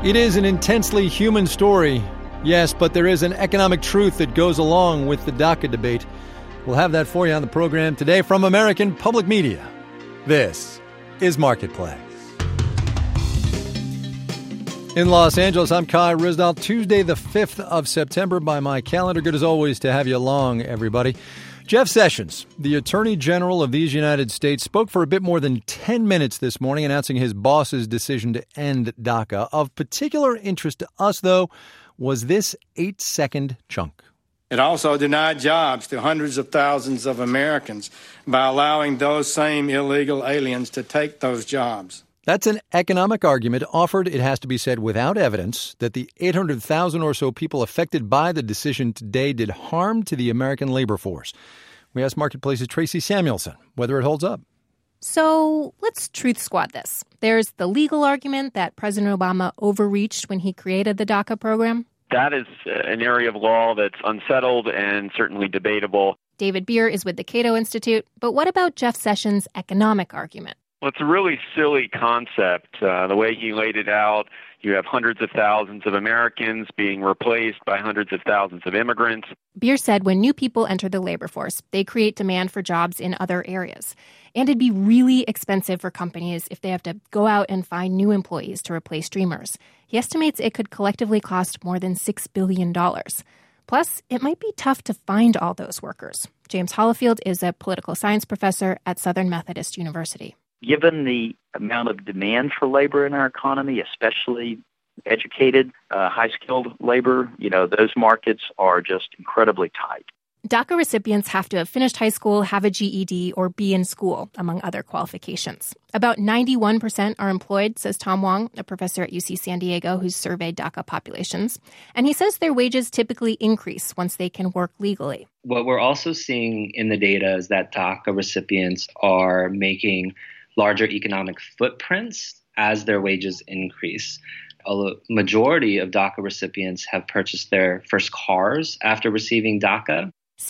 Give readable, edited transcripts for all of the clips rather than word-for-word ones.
It is an intensely human story, yes, but there is an economic truth that goes along with the DACA debate. We'll have that for you on the program today from American Public Media. This is Marketplace. In Los Angeles, I'm Kai Ryssdal. Tuesday, the 5th of September by my calendar. Good as always to have you along, everybody. Jeff Sessions, the Attorney General of these United States, spoke for a bit more than 10 minutes this morning announcing his boss's decision to end DACA. Of particular interest to us, though, was this 8-second chunk. It also denied jobs to hundreds of thousands of Americans by allowing those same illegal aliens to take those jobs. That's an economic argument offered, it has to be said, without evidence that the 800,000 or so people affected by the decision today did harm to the American labor force. We asked Marketplace's Tracy Samuelson whether it holds up. So let's truth squad this. There's the legal argument that President Obama overreached when he created the DACA program. That is an area of law that's unsettled and certainly debatable. David Beer is with the Cato Institute. But what about Jeff Sessions' economic argument? Well, it's a really silly concept. The way he laid it out, you have hundreds of thousands of Americans being replaced by hundreds of thousands of immigrants. Beer said when new people enter the labor force, they create demand for jobs in other areas. And it'd be really expensive for companies if they have to go out and find new employees to replace Dreamers. He estimates it could collectively cost more than $6 billion. Plus, it might be tough to find all those workers. James Hollifield is a political science professor at Southern Methodist University. Given the amount of demand for labor in our economy, especially educated, high-skilled labor, those markets are just incredibly tight. DACA recipients have to have finished high school, have a GED, or be in school, among other qualifications. About 91% are employed, says Tom Wong, a professor at UC San Diego who's surveyed DACA populations. And he says their wages typically increase once they can work legally. What we're also seeing in the data is that DACA recipients are making larger economic footprints as their wages increase. A majority of DACA recipients have purchased their first cars after receiving DACA.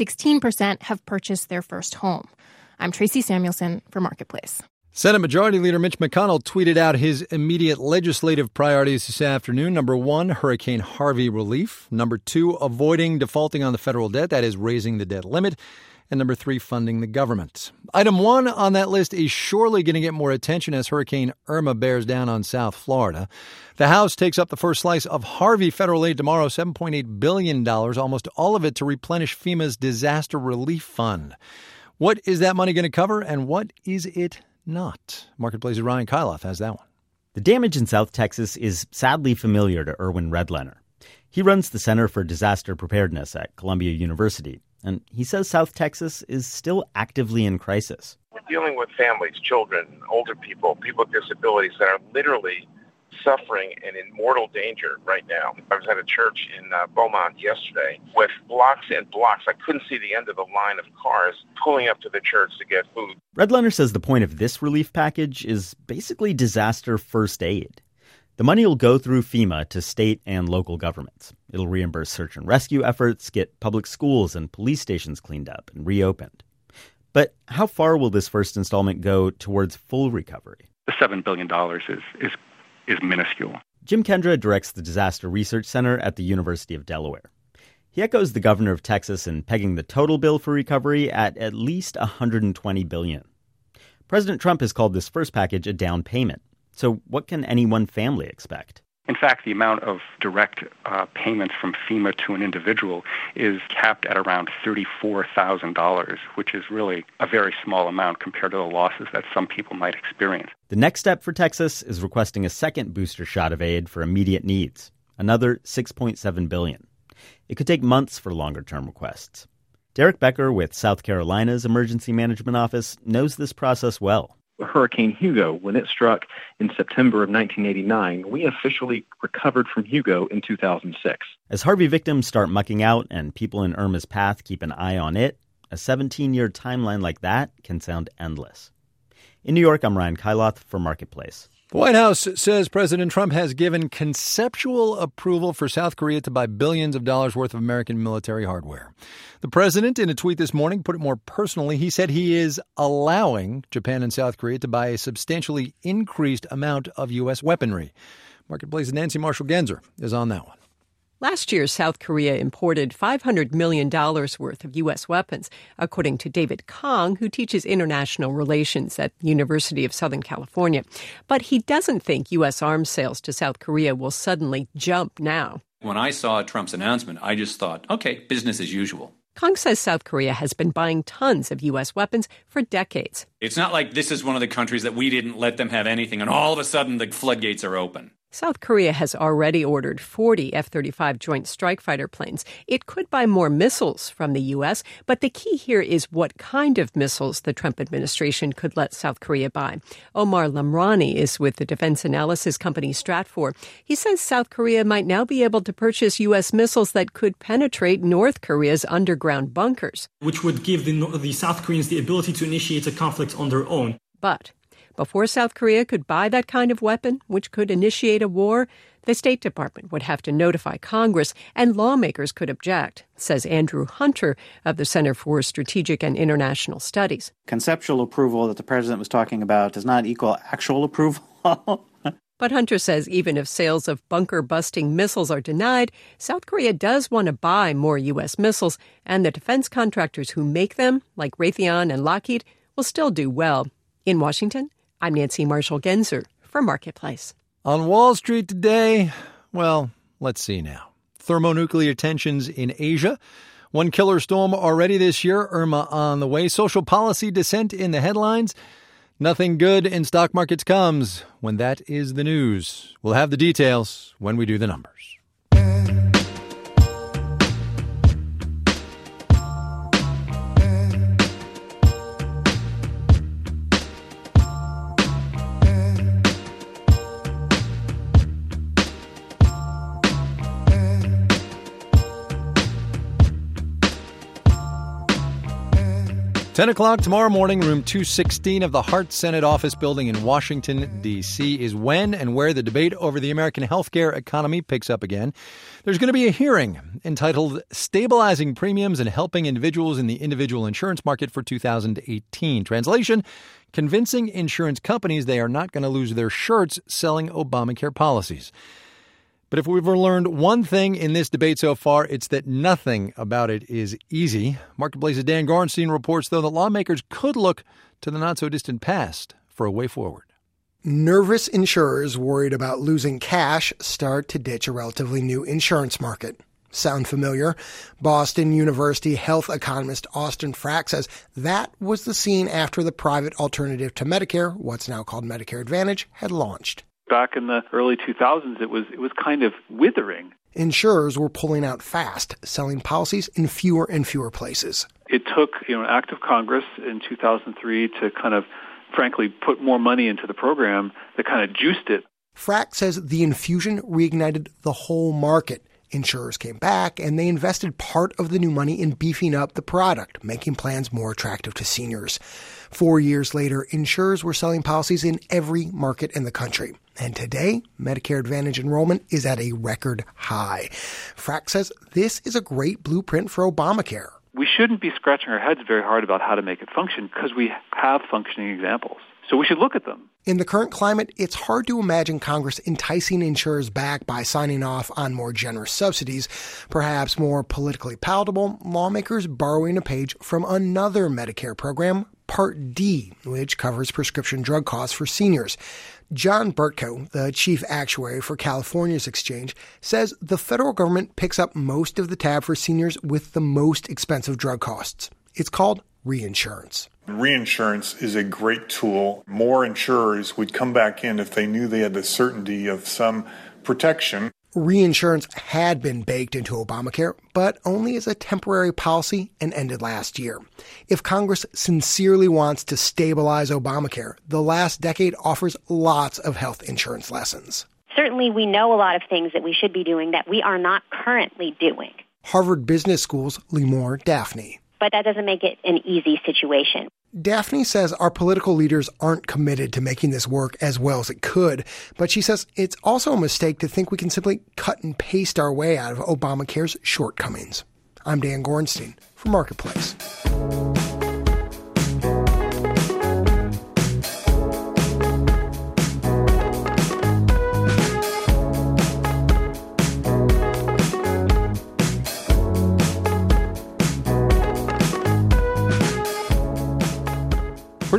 16% have purchased their first home. I'm Tracy Samuelson for Marketplace. Senate Majority Leader Mitch McConnell tweeted out his immediate legislative priorities this afternoon. Number 1, Hurricane Harvey relief. Number 2, avoiding defaulting on the federal debt, that is raising the debt limit. And number 3, funding the government. Item 1 on that list is surely going to get more attention as Hurricane Irma bears down on South Florida. The House takes up the first slice of Harvey federal aid tomorrow, $7.8 billion, almost all of it to replenish FEMA's disaster relief fund. What is that money going to cover and what is it not? Marketplace's Ryan Kailath has that one. The damage in South Texas is sadly familiar to Erwin Redlener. He runs the Center for Disaster Preparedness at Columbia University. And he says South Texas is still actively in crisis. We're dealing with families, children, older people, people with disabilities that are literally suffering and in mortal danger right now. I was at a church in Beaumont yesterday with blocks and blocks. I couldn't see the end of the line of cars pulling up to the church to get food. Redlener says the point of this relief package is basically disaster first aid. The money will go through FEMA to state and local governments. It'll reimburse search and rescue efforts, get public schools and police stations cleaned up and reopened. But how far will this first installment go towards full recovery? The $7 billion is minuscule. Jim Kendra directs the Disaster Research Center at the University of Delaware. He echoes the governor of Texas in pegging the total bill for recovery at least $120 billion. President Trump has called this first package a down payment. So what can any one family expect? In fact, the amount of direct payments from FEMA to an individual is capped at around $34,000, which is really a very small amount compared to the losses that some people might experience. The next step for Texas is requesting a second booster shot of aid for immediate needs, another $6.7 billion. It could take months for longer-term requests. Derek Becker with South Carolina's Emergency Management Office knows this process well. Hurricane Hugo, when it struck in September of 1989, we officially recovered from Hugo in 2006. As Harvey victims start mucking out and people in Irma's path keep an eye on it, a 17-year timeline like that can sound endless. In New York, I'm Ryan Kailath for Marketplace. The White House says President Trump has given conceptual approval for South Korea to buy billions of dollars worth of American military hardware. The president, in a tweet this morning, put it more personally. He said he is allowing Japan and South Korea to buy a substantially increased amount of U.S. weaponry. Marketplace's Nancy Marshall-Genzer is on that one. Last year, South Korea imported $500 million worth of U.S. weapons, according to David Kong, who teaches international relations at the University of Southern California. But he doesn't think U.S. arms sales to South Korea will suddenly jump now. When I saw Trump's announcement, I just thought, okay, business as usual. Kong says South Korea has been buying tons of U.S. weapons for decades. It's not like this is one of the countries that we didn't let them have anything, and all of a sudden the floodgates are open. South Korea has already ordered 40 F-35 Joint Strike Fighter planes. It could buy more missiles from the U.S., but the key here is what kind of missiles the Trump administration could let South Korea buy. Omar Lamrani is with the defense analysis company Stratfor. He says South Korea might now be able to purchase U.S. missiles that could penetrate North Korea's underground bunkers, which would give the South Koreans the ability to initiate a conflict on their own. But before South Korea could buy that kind of weapon, which could initiate a war, the State Department would have to notify Congress, and lawmakers could object, says Andrew Hunter of the Center for Strategic and International Studies. Conceptual approval that the president was talking about does not equal actual approval. But Hunter says even if sales of bunker-busting missiles are denied, South Korea does want to buy more U.S. missiles, and the defense contractors who make them, like Raytheon and Lockheed, will still do well. In Washington, I'm Nancy Marshall-Genzer for Marketplace. On Wall Street today, well, let's see now. Thermonuclear tensions in Asia. One killer storm already this year, Irma on the way. Social policy dissent in the headlines. Nothing good in stock markets comes when that is the news. We'll have the details when we do the numbers. 10 o'clock tomorrow morning, room 216 of the Hart Senate Office Building in Washington, D.C. is when and where the debate over the American healthcare economy picks up again. There's going to be a hearing entitled Stabilizing Premiums and Helping Individuals in the Individual Insurance Market for 2018. Translation, convincing insurance companies they are not going to lose their shirts selling Obamacare policies. But if we've learned one thing in this debate so far, it's that nothing about it is easy. Marketplace's Dan Gorenstein reports, though, that lawmakers could look to the not-so-distant past for a way forward. Nervous insurers worried about losing cash start to ditch a relatively new insurance market. Sound familiar? Boston University health economist Austin Frack says that was the scene after the private alternative to Medicare, what's now called Medicare Advantage, had launched. Back in the early 2000s, it was kind of withering. Insurers were pulling out fast, selling policies in fewer and fewer places. It took an act of Congress in 2003 to kind of, frankly, put more money into the program that kind of juiced it. Frack says the infusion reignited the whole market. Insurers came back, and they invested part of the new money in beefing up the product, making plans more attractive to seniors. 4 years later, insurers were selling policies in every market in the country. And today, Medicare Advantage enrollment is at a record high. Frack says this is a great blueprint for Obamacare. We shouldn't be scratching our heads very hard about how to make it function because we have functioning examples. So we should look at them. In the current climate, it's hard to imagine Congress enticing insurers back by signing off on more generous subsidies. Perhaps more politically palatable, lawmakers borrowing a page from another Medicare program, Part D, which covers prescription drug costs for seniors. John Burtko, the chief actuary for California's exchange, says the federal government picks up most of the tab for seniors with the most expensive drug costs. It's called reinsurance. Reinsurance is a great tool. More insurers would come back in if they knew they had the certainty of some protection. Reinsurance had been baked into Obamacare, but only as a temporary policy and ended last year. If Congress sincerely wants to stabilize Obamacare, the last decade offers lots of health insurance lessons. Certainly, we know a lot of things that we should be doing that we are not currently doing. Harvard Business School's Limor Daphne. But that doesn't make it an easy situation. Daphne says our political leaders aren't committed to making this work as well as it could, but she says it's also a mistake to think we can simply cut and paste our way out of Obamacare's shortcomings. I'm Dan Gorenstein for Marketplace.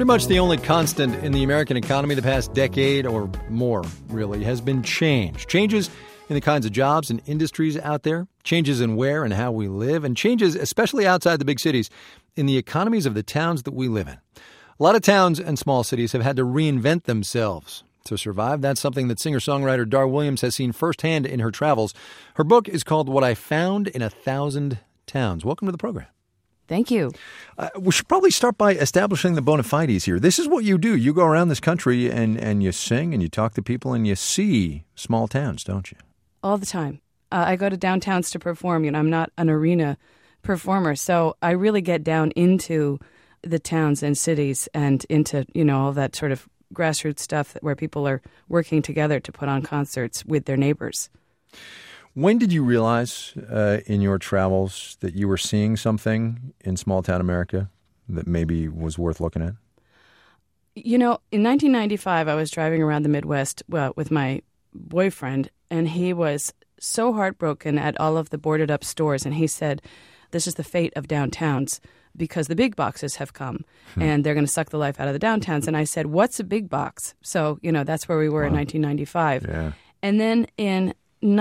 Pretty much the only constant in the American economy the past decade or more, really, has been change. Changes in the kinds of jobs and industries out there, changes in where and how we live, and changes, especially outside the big cities, in the economies of the towns that we live in. A lot of towns and small cities have had to reinvent themselves to survive. That's something that singer-songwriter Dar Williams has seen firsthand in her travels. Her book is called What I Found in 1,000 Towns. Welcome to the program. Thank you. We should probably start by establishing the bona fides here. This is what you do. You go around this country and you sing and you talk to people and you see small towns, don't you? All the time. I go to downtowns to perform. I'm not an arena performer, so I really get down into the towns and cities and into, all that sort of grassroots stuff where people are working together to put on concerts with their neighbors. When did you realize in your travels that you were seeing something in small-town America that maybe was worth looking at? In 1995, I was driving around the Midwest with my boyfriend, and he was so heartbroken at all of the boarded-up stores, and he said, this is the fate of downtowns because the big boxes have come, and they're going to suck the life out of the downtowns. And I said, what's a big box? So, that's where we were in 1995. Yeah. And then in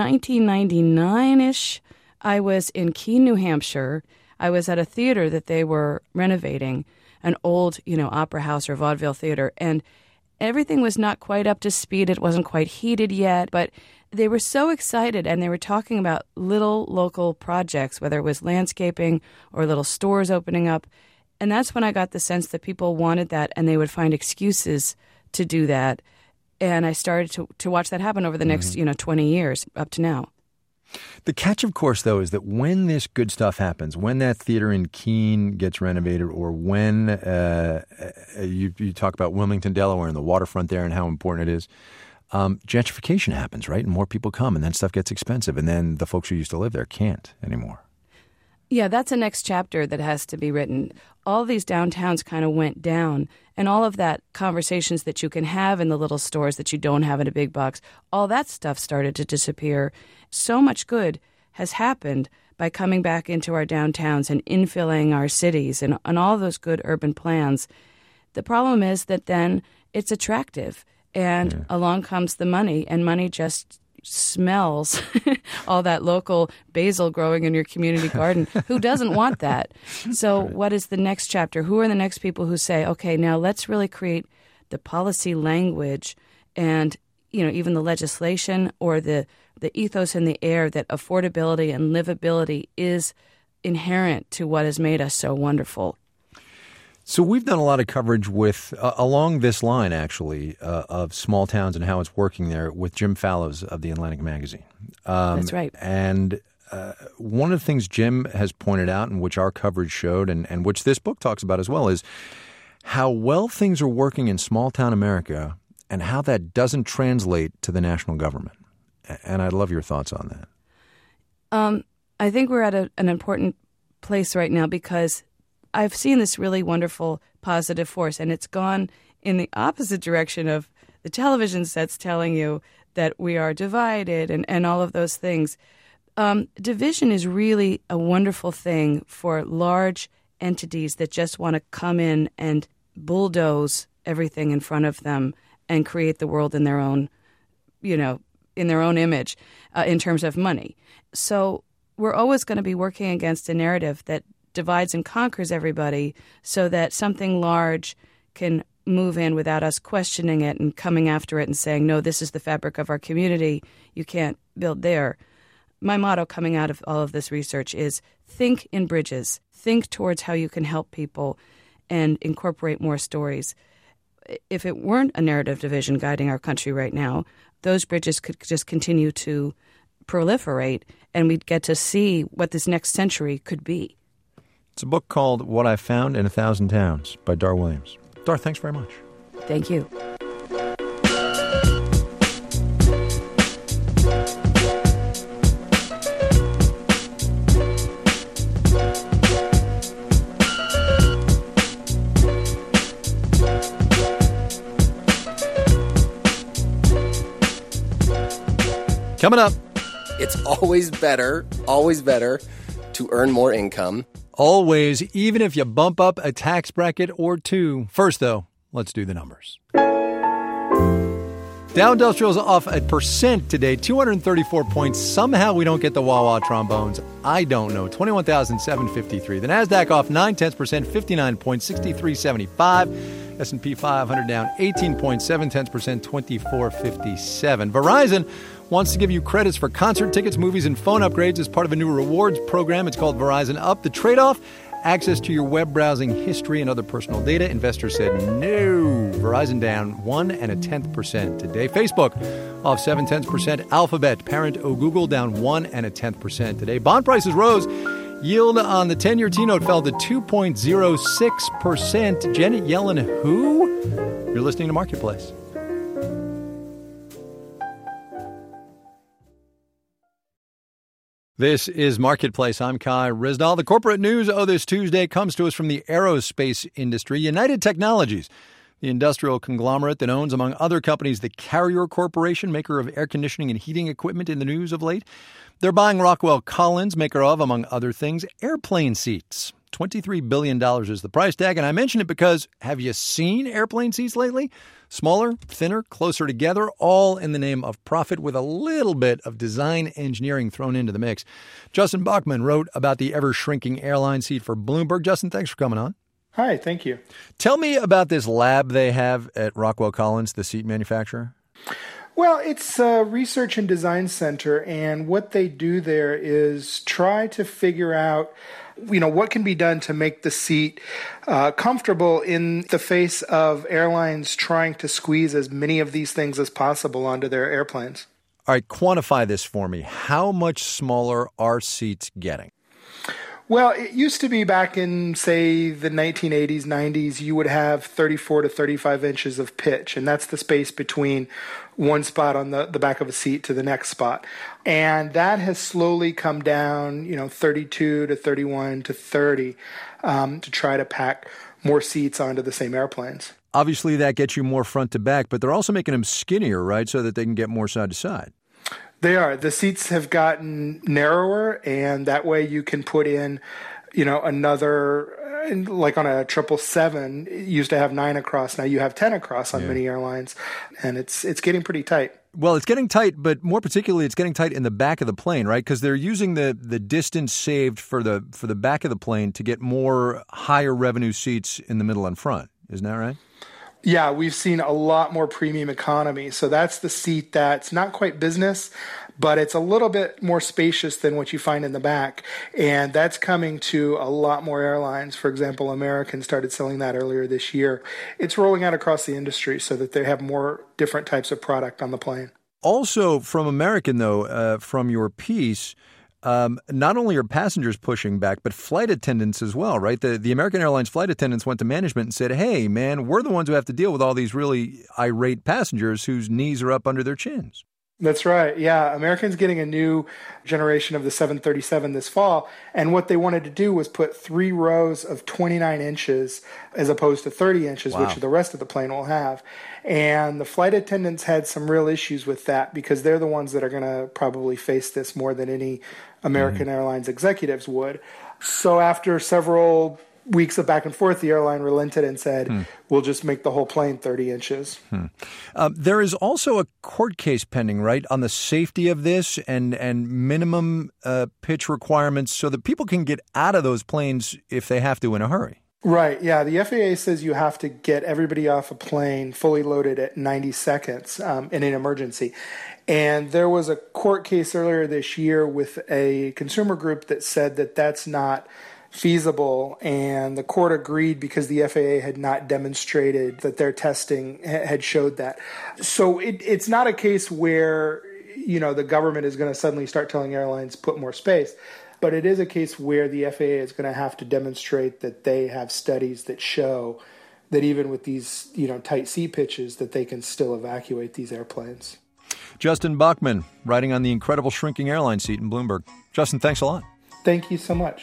1999-ish, I was in Keene, New Hampshire. I was at a theater that they were renovating, an old, opera house or vaudeville theater, and everything was not quite up to speed. It wasn't quite heated yet, but they were so excited, and they were talking about little local projects, whether it was landscaping or little stores opening up. And that's when I got the sense that people wanted that, and they would find excuses to do that. And I started to watch that happen over the next, 20 years up to now. The catch, of course, though, is that when this good stuff happens, when that theater in Keene gets renovated, or when you talk about Wilmington, Delaware, and the waterfront there and how important it is, gentrification happens, right? And more people come, and then stuff gets expensive, and then the folks who used to live there can't anymore. Yeah, that's a next chapter that has to be written. All these downtowns kind of went down, and all of that conversations that you can have in the little stores that you don't have in a big box, all that stuff started to disappear. So much good has happened by coming back into our downtowns and infilling our cities and all those good urban plans. The problem is that then it's attractive, and along comes the money, and money just smells all that local basil growing in your community garden. Who doesn't want that? So what is the next chapter? Who are the next people who say, okay, now let's really create the policy language and, even the legislation or the ethos in the air that affordability and livability is inherent to what has made us so wonderful. So we've done a lot of coverage with along this line, actually, of small towns and how it's working there with Jim Fallows of the Atlantic Magazine. That's right. And one of the things Jim has pointed out, and which our coverage showed, and which this book talks about as well, is how well things are working in small town America and how that doesn't translate to the national government. And I'd love your thoughts on that. I think we're at an important place right now because I've seen this really wonderful positive force, and it's gone in the opposite direction of the television sets telling you that we are divided and all of those things. Division is really a wonderful thing for large entities that just want to come in and bulldoze everything in front of them and create the world in their own, in their own image in terms of money. So we're always going to be working against a narrative that divides and conquers everybody so that something large can move in without us questioning it and coming after it and saying, no, this is the fabric of our community. You can't build there. My motto coming out of all of this research is think in bridges. Think towards how you can help people and incorporate more stories. If it weren't a narrative division guiding our country right now, those bridges could just continue to proliferate and we'd get to see what this next century could be. It's a book called What I Found in 1,000 Towns by Dar Williams. Dar, thanks very much. Thank you. Coming up. It's always better to earn more income. Always, even if you bump up a tax bracket or two. First, though, Let's do the numbers. Dow Industrial's off 1% today, 234 points. Somehow we don't get the wah-wah trombones. I don't know. 21,753. The NASDAQ off 0.9%, 59 points, 63.75. S&P 500 down 18.7%, 24.57. Verizon wants to give you credits for concert tickets, movies, and phone upgrades as part of a new rewards program. It's called Verizon Up. The trade-off? Access to your web browsing history and other personal data. Investors said no. Verizon down 1.1% today. Facebook off 0.7%. Alphabet, parent of Google, down 1.1% today. Bond prices rose. Yield on the 10-year T-note fell to 2.06%. Janet Yellen, who? You're listening to Marketplace. This is Marketplace. I'm Kai Ryssdal. The corporate news this Tuesday comes to us from the aerospace industry. United Technologies, the industrial conglomerate that owns, among other companies, the Carrier Corporation, maker of air conditioning and heating equipment, in the news of late. They're buying Rockwell Collins, maker of, among other things, airplane seats. $23 billion is the price tag. And I mention it because, have you seen airplane seats lately? Smaller, thinner, closer together, all in the name of profit, with a little bit of design engineering thrown into the mix. Justin Bachman wrote about the ever-shrinking airline seat for Bloomberg. Justin, thanks for coming on. Hi, thank you. Tell me about this lab they have at Rockwell Collins, the seat manufacturer. Well, it's a research and design center, and what they do there is try to figure out what can be done to make the seat comfortable in the face of airlines trying to squeeze as many of these things as possible onto their airplanes. All right, quantify this for me. How much smaller are seats getting? Well, it used to be back in, say, the 1980s, 90s, you would have 34 to 35 inches of pitch, and that's the space between one spot on the back of a seat to the next spot. And that has slowly come down, 32 to 31 to 30 to try to pack more seats onto the same airplanes. Obviously, that gets you more front to back, but they're also making them skinnier, right, so that they can get more side to side. They are. The seats have gotten narrower, and that way you can put in, another, like on a 777, it used to have 9 across. Now you have 10 across on many airlines, and it's getting pretty tight. Well, it's getting tight, but more particularly, it's getting tight in the back of the plane, right? Because they're using the distance saved for the back of the plane to get more higher revenue seats in the middle and front. Isn't that right? Yeah, we've seen a lot more premium economy. So that's the seat that's not quite business, but it's a little bit more spacious than what you find in the back. And that's coming to a lot more airlines. For example, American started selling that earlier this year. It's rolling out across the industry so that they have more different types of product on the plane. Also from American, though, from your piece, not only are passengers pushing back, but flight attendants as well, right? The American Airlines flight attendants went to management and said, hey, man, we're the ones who have to deal with all these really irate passengers whose knees are up under their chins. That's right. Yeah. American's getting a new generation of the 737 this fall. And what they wanted to do was put 3 rows of 29 inches as opposed to 30 inches, which the rest of the plane will have. And the flight attendants had some real issues with that because they're the ones that are going to probably face this more than any American Airlines executives would. So after several weeks of back and forth, the airline relented and said, we'll just make the whole plane 30 inches. There is also a court case pending, right, on the safety of this and minimum pitch requirements so that people can get out of those planes if they have to in a hurry. Right, yeah. The FAA says you have to get everybody off a plane fully loaded at 90 seconds in an emergency. And there was a court case earlier this year with a consumer group that said that that's not feasible, and the court agreed because the FAA had not demonstrated that their testing had showed that. So it's not a case where, the government is going to suddenly start telling airlines put more space, but it is a case where the FAA is going to have to demonstrate that they have studies that show that even with these, tight seat pitches, that they can still evacuate these airplanes. Justin Bachman, writing on the incredible shrinking airline seat in Bloomberg. Justin, thanks a lot. Thank you so much.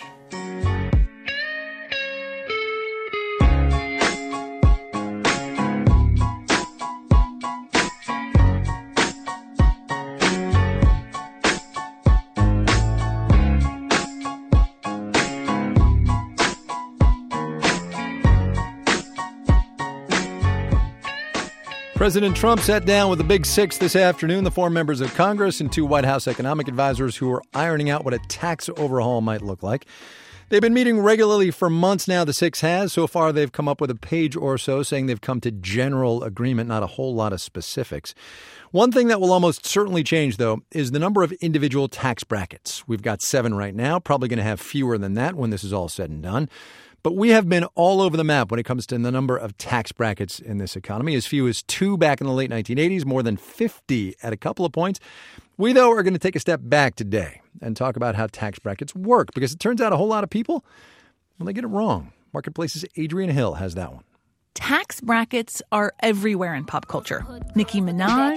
President Trump sat down with the Big Six this afternoon, the 4 members of Congress and 2 White House economic advisors who are ironing out what a tax overhaul might look like. They've been meeting regularly for months now, the 6 has. So far, they've come up with a page or so saying they've come to general agreement, not a whole lot of specifics. One thing that will almost certainly change, though, is the number of individual tax brackets. We've got 7 right now, probably going to have fewer than that when this is all said and done. But we have been all over the map when it comes to the number of tax brackets in this economy. As few as 2 back in the late 1980s, more than 50 at a couple of points. We, though, are going to take a step back today and talk about how tax brackets work, because it turns out a whole lot of people, well, they get it wrong. Marketplace's Adrienne Hill has that one. Tax brackets are everywhere in pop culture. Nicki Minaj,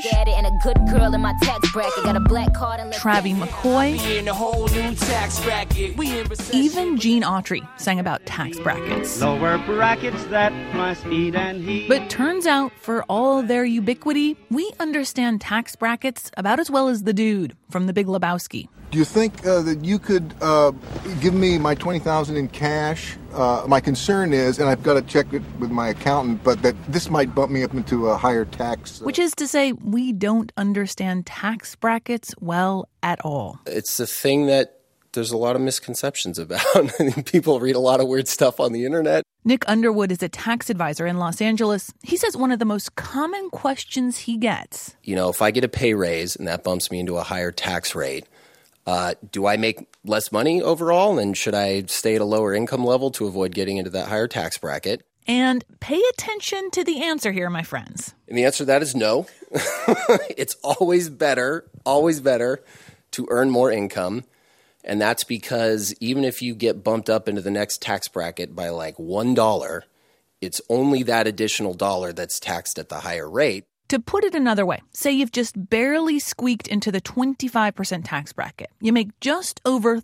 Travie McCoy, even Gene Autry sang about tax brackets. Lower brackets that must eat and heat. But turns out, for all their ubiquity, we understand tax brackets about as well as the dude from The Big Lebowski. Do you think that you could give me my $20,000 in cash? My concern is, and I've got to check it with my accountant, but that this might bump me up into a higher tax. Which is to say, we don't understand tax brackets well at all. It's a thing that there's a lot of misconceptions about. People read a lot of weird stuff on the internet. Nick Underwood is a tax advisor in Los Angeles. He says one of the most common questions he gets. If I get a pay raise and that bumps me into a higher tax rate, do I make less money overall, and should I stay at a lower income level to avoid getting into that higher tax bracket? And pay attention to the answer here, my friends. And the answer to that is no. It's always better to earn more income. And that's because even if you get bumped up into the next tax bracket by like $1, it's only that additional dollar that's taxed at the higher rate. To put it another way, say you've just barely squeaked into the 25% tax bracket. You make just over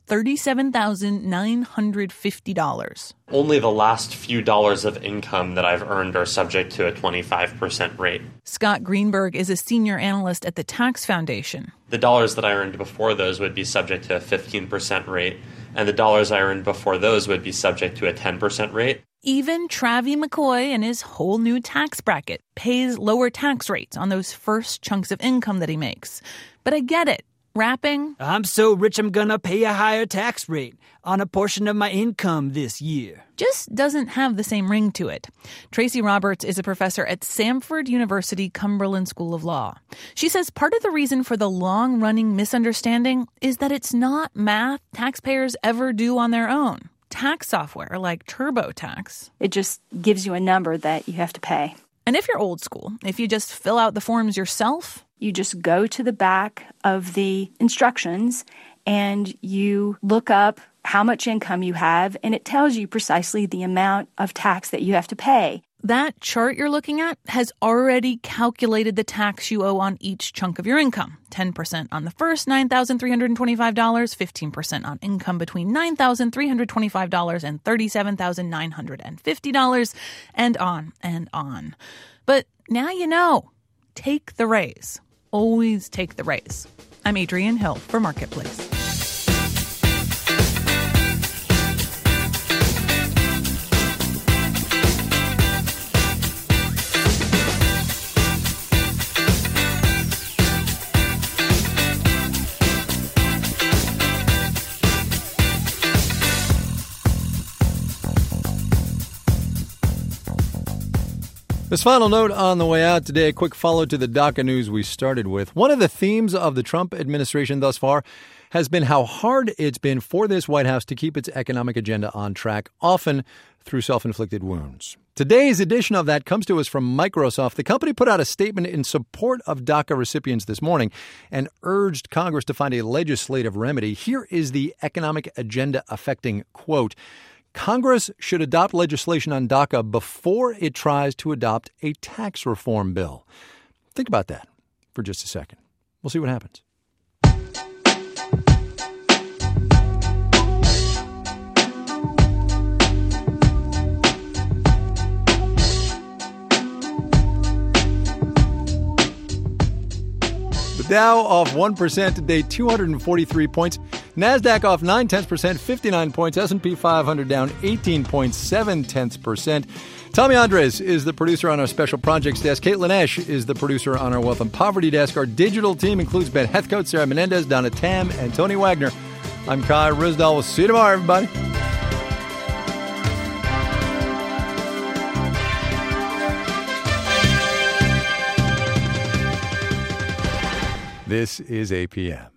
$37,950. Only the last few dollars of income that I've earned are subject to a 25% rate. Scott Greenberg is a senior analyst at the Tax Foundation. The dollars that I earned before those would be subject to a 15% rate, and the dollars I earned before those would be subject to a 10% rate. Even Travie McCoy and his whole new tax bracket pays lower tax rates on those first chunks of income that he makes. But I get it. Rapping, I'm so rich I'm gonna pay a higher tax rate on a portion of my income this year, just doesn't have the same ring to it. Tracy Roberts is a professor at Samford University Cumberland School of Law. She says part of the reason for the long-running misunderstanding is that it's not math taxpayers ever do on their own. Tax software like TurboTax, it just gives you a number that you have to pay. And if you're old school, if you just fill out the forms yourself, you just go to the back of the instructions and you look up how much income you have, and it tells you precisely the amount of tax that you have to pay. That chart you're looking at has already calculated the tax you owe on each chunk of your income. 10% on the first $9,325, 15% on income between $9,325 and $37,950, and on and on. But now you know. Take the raise. Always take the raise. I'm Adrienne Hill for Marketplace. This final note on the way out today, a quick follow to the DACA news we started with. One of the themes of the Trump administration thus far has been how hard it's been for this White House to keep its economic agenda on track, often through self-inflicted wounds. Today's edition of that comes to us from Microsoft. The company put out a statement in support of DACA recipients this morning and urged Congress to find a legislative remedy. Here is the economic agenda affecting quote. Congress should adopt legislation on DACA before it tries to adopt a tax reform bill. Think about that for just a second. We'll see what happens. The Dow off 1% today, 243 points. NASDAQ off 0.9%, 59 points. S&P 500 down 18.7%. Tommy Andres is the producer on our Special Projects desk. Caitlin Esch is the producer on our Wealth and Poverty desk. Our digital team includes Ben Heathcote, Sarah Menendez, Donna Tam, and Tony Wagner. I'm Kai Ryssdal. We'll see you tomorrow, everybody. This is APM.